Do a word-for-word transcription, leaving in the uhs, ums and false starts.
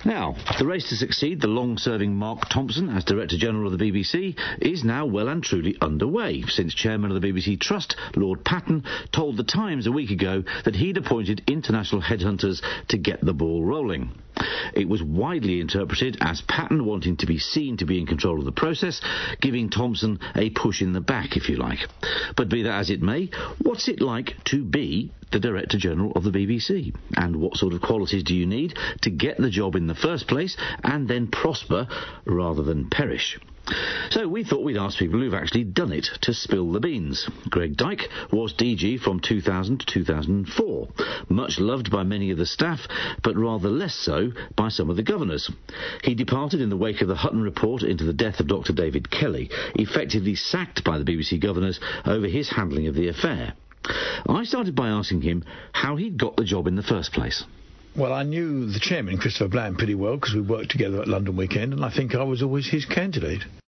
Now, the race to succeed the long-serving Mark Thompson as Director-General of the B B C is now well and truly underway, since Chairman of the B B C Trust, Lord Patten, told The Times a week ago that he'd appointed international headhunters to get the ball rolling. It was widely interpreted as Patten wanting to be seen to be in control of the process, giving Thompson a push in the back, if you like. But be that as it may, what's it like to be the Director-General of the B B C? And what sort of qualities do you need to get the job in the first place and then prosper rather than perish? So we thought we'd ask people who've actually done it to spill the beans. Greg Dyke was D G from two thousand to two thousand four, much loved by many of the staff, but rather less so by some of the governors. He departed in the wake of the Hutton report into the death of Doctor David Kelly, effectively sacked by the B B C governors over his handling of the affair. I started by asking him how he'd got the job in the first place. Well, I knew the chairman, Christopher Bland, pretty well because we worked together at London Weekend, and I think I was always his candidate.